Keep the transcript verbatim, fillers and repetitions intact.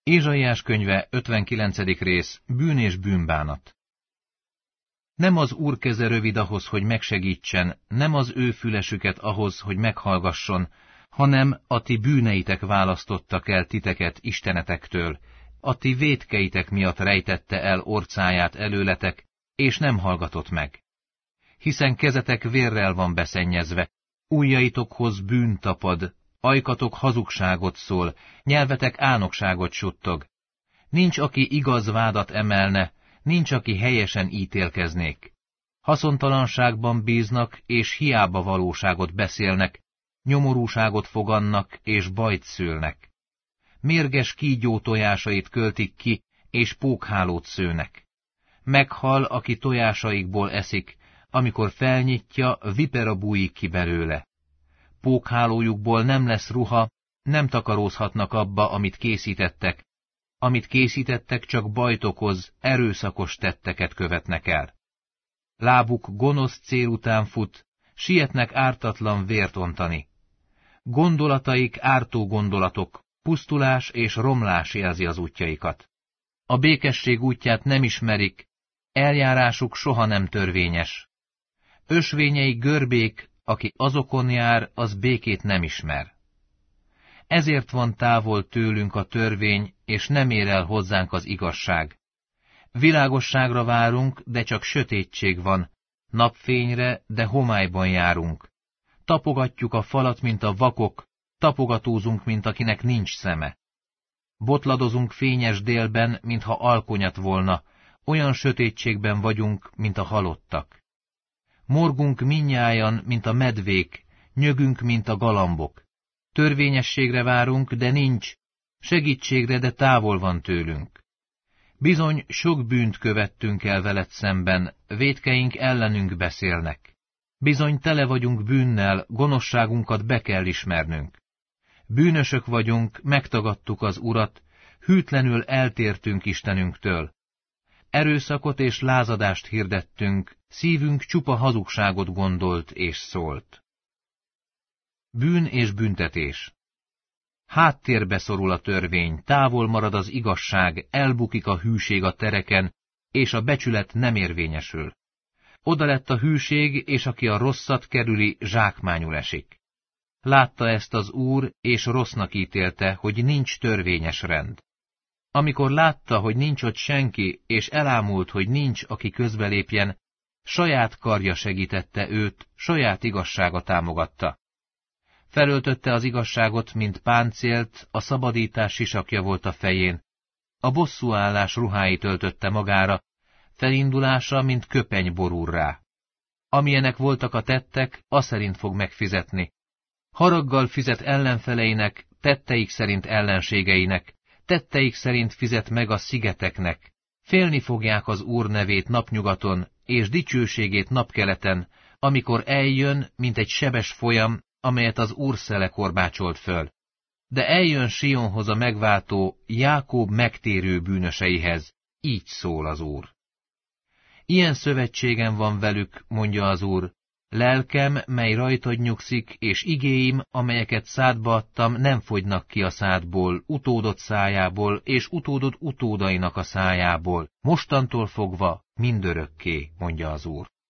Ézsaiás könyve, ötvenkilencedik rész, bűn és bűnbánat. Nem az Úr keze rövid ahhoz, hogy megsegítsen, nem az ő fülesüket ahhoz, hogy meghallgasson, hanem a ti bűneitek választottak el titeket istenetektől, a ti vétkeitek miatt rejtette el orcáját előletek, és nem hallgatott meg. Hiszen kezetek vérrel van beszennyezve, ujjaitokhoz bűn tapad, ajkatok hazugságot szól, nyelvetek álnokságot suttog. Nincs, aki igaz vádat emelne, nincs, aki helyesen ítélkeznék. Haszontalanságban bíznak, és hiába valóságot beszélnek, nyomorúságot fogannak, és bajt szülnek. Mérges kígyó tojásait költik ki, és pókhálót szőnek. Meghal, aki tojásaikból eszik, amikor felnyitja, vipera bújik ki belőle. Pókhálójukból nem lesz ruha, nem takarózhatnak abba, amit készítettek. Amit készítettek, csak bajt okoz, erőszakos tetteket követnek el. Lábuk gonosz cél után fut, sietnek ártatlan vért ontani. Gondolataik ártó gondolatok, pusztulás és romlás jelzi az útjaikat. A békesség útját nem ismerik, eljárásuk soha nem törvényes. Ösvényei görbék, aki azokon jár, az békét nem ismer. Ezért van távol tőlünk a törvény, és nem ér el hozzánk az igazság. Világosságra várunk, de csak sötétség van, napfényre, de homályban járunk. Tapogatjuk a falat, mint a vakok, tapogatózunk, mint akinek nincs szeme. Botladozunk fényes délben, mintha alkonyat volna, olyan sötétségben vagyunk, mint a halottak. Morgunk mindnyájan, mint a medvék, nyögünk, mint a galambok. Törvényességre várunk, de nincs, segítségre, de távol van tőlünk. Bizony sok bűnt követtünk el veled szemben, vétkeink ellenünk beszélnek. Bizony tele vagyunk bűnnel, gonoszságunkat be kell ismernünk. Bűnösök vagyunk, megtagadtuk az Urat, hűtlenül eltértünk Istenünktől. Erőszakot és lázadást hirdettünk, szívünk csupa hazugságot gondolt és szólt. Bűn és büntetés. Háttérbe szorul a törvény, távol marad az igazság, elbukik a hűség a tereken, és a becsület nem érvényesül. Oda lett a hűség, és aki a rosszat kerüli, zsákmányul esik. Látta ezt az Úr, és rossznak ítélte, hogy nincs törvényes rend. Amikor látta, hogy nincs ott senki, és elámult, hogy nincs, aki közbelépjen, saját karja segítette őt, saját igazsága támogatta. Felöltötte az igazságot, mint páncélt, a szabadítás sisakja volt a fején. A bosszúállás ruháit öltötte magára, felindulása, mint köpeny borul rá. Amilyenek voltak a tettek, aszerint fog megfizetni. Haraggal fizet ellenfeleinek, tetteik szerint ellenségeinek, tetteik szerint fizet meg a szigeteknek. Félni fogják az Úr nevét napnyugaton, és dicsőségét napkeleten, amikor eljön, mint egy sebes folyam, amelyet az Úr szele korbácsolt föl. De eljön Sionhoz a megváltó, Jákob megtérő bűnöseihez, így szól az Úr. Ilyen szövetségem van velük, mondja az Úr, lelkem, mely rajtad nyugszik, és igéim, amelyeket szádba adtam, nem fogynak ki a szádból, utódod szájából, és utódod utódainak a szájából, mostantól fogva mindörökké, mondja az Úr.